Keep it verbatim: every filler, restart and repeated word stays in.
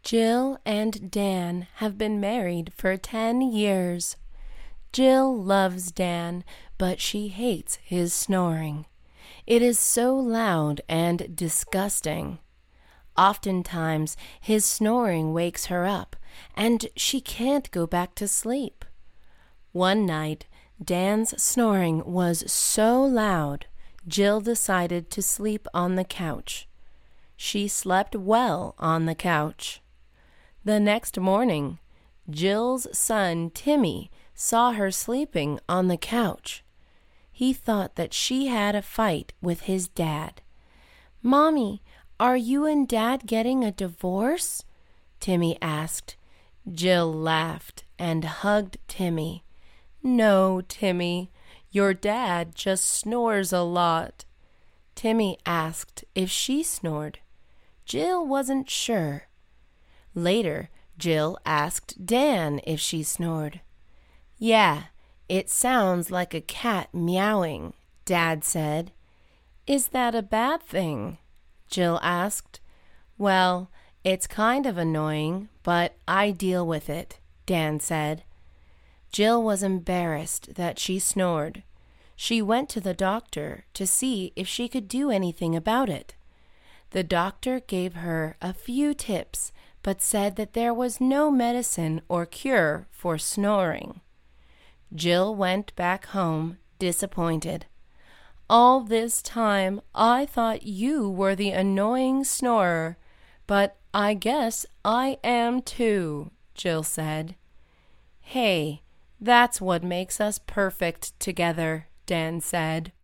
Jill and Dan have been married for ten years. Jill loves Dan, but she hates his snoring. It is so loud and disgusting. Oftentimes, his snoring wakes her up, and she can't go back to sleep. One night, Dan's snoring was so loud, Jill decided to sleep on the couch. She slept well on the couch. The next morning, Jill's son Timmy saw her sleeping on the couch. He thought that she had a fight with his dad. "Mommy, are you and Dad getting a divorce?" Timmy asked. Jill laughed and hugged Timmy. "No, Timmy, your dad just snores a lot." Timmy asked if she snored. Jill wasn't sure. Later, Jill asked Dan if she snored. "Yeah, it sounds like a cat meowing," Dad said. "Is that a bad thing?" Jill asked. "Well, it's kind of annoying, but I deal with it," Dan said. Jill was embarrassed that she snored. She went to the doctor to see if she could do anything about it. The doctor gave her a few tips, but said that there was no medicine or cure for snoring. Jill went back home disappointed. "All this time I thought you were the annoying snorer, but I guess I am too," Jill said. "Hey, that's what makes us perfect together," Dan said.